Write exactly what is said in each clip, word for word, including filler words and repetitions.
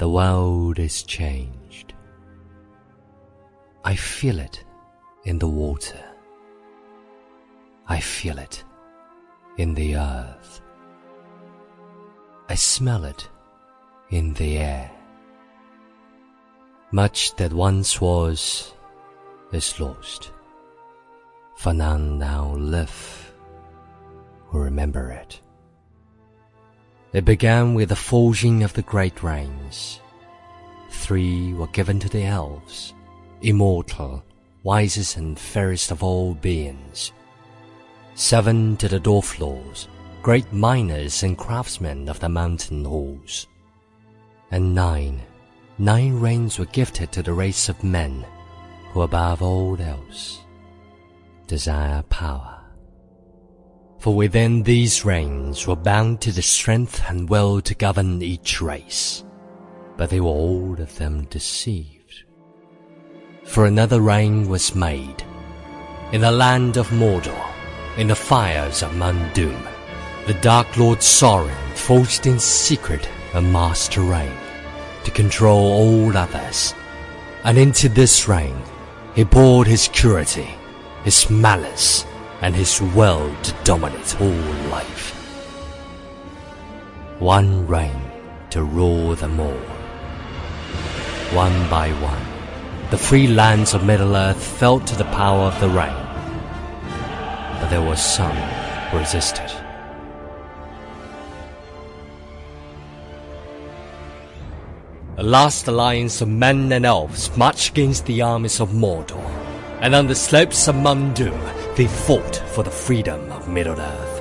The world is changed. I feel it in the water. I feel it in the earth. I smell it in the air. Much that once was is lost, for none now live who remember it. It began with the forging of the great rains. Three were given to the elves, immortal, wisest and fairest of all beings. Seven to the dwarf lords, great miners and craftsmen of the mountain halls. And nine, nine reigns were gifted to the race of men, who above all else desire power. For within these reigns were bound to the strength and will to govern each race, but they were all of them deceived. For another reign was made, in the land of Mordor, in the fires of Mount Doom. The Dark Lord Sauron forged in secret a master reign, to control all others, and into this reign he poured his cruelty, his malice, and his will to dominate all life. One reign to rule them all. One by one, the free lands of Middle-earth fell to the power of the reign, but there were some who resisted. A last alliance of men and elves marched against the armies of Mordor, and on the slopes of Mount Doom they fought for the freedom of Middle-earth.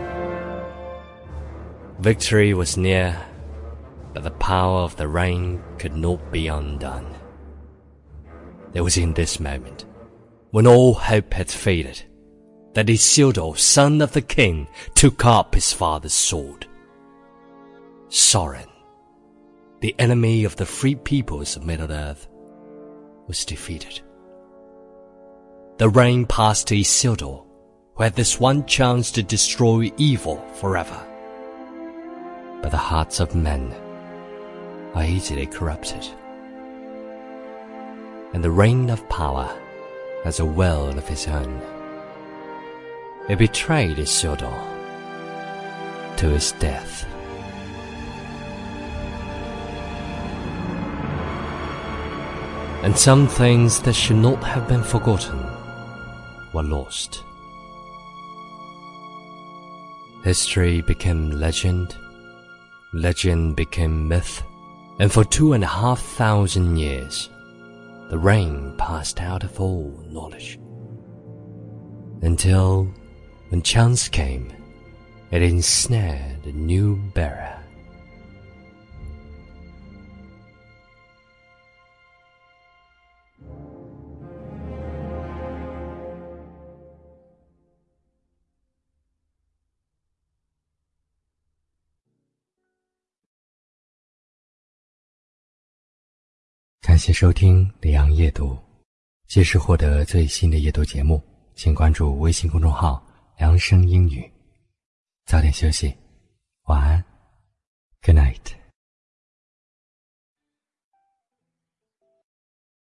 Victory was near, but the power of the reign could not be undone. It was in this moment, when all hope had faded, that Isildur, son of the king, took up his father's sword. Sauron, the enemy of the free peoples of Middle-earth, was defeated. The reign passed to Isildur, who had this one chance to destroy evil forever. But the hearts of men are easily corrupted, and the reign of power has a will of its own. It betrayed Isildur to his death. And some things that should not have been forgotten were lost. History became legend, legend became myth, and for two and a half thousand years, the reign passed out of all knowledge. Until, when chance came, it ensnared a new bearer.感谢收听李阳夜读，届时获得最新的夜读节目，请关注微信公众号良声英语。早点休息，晚安 ，Good night。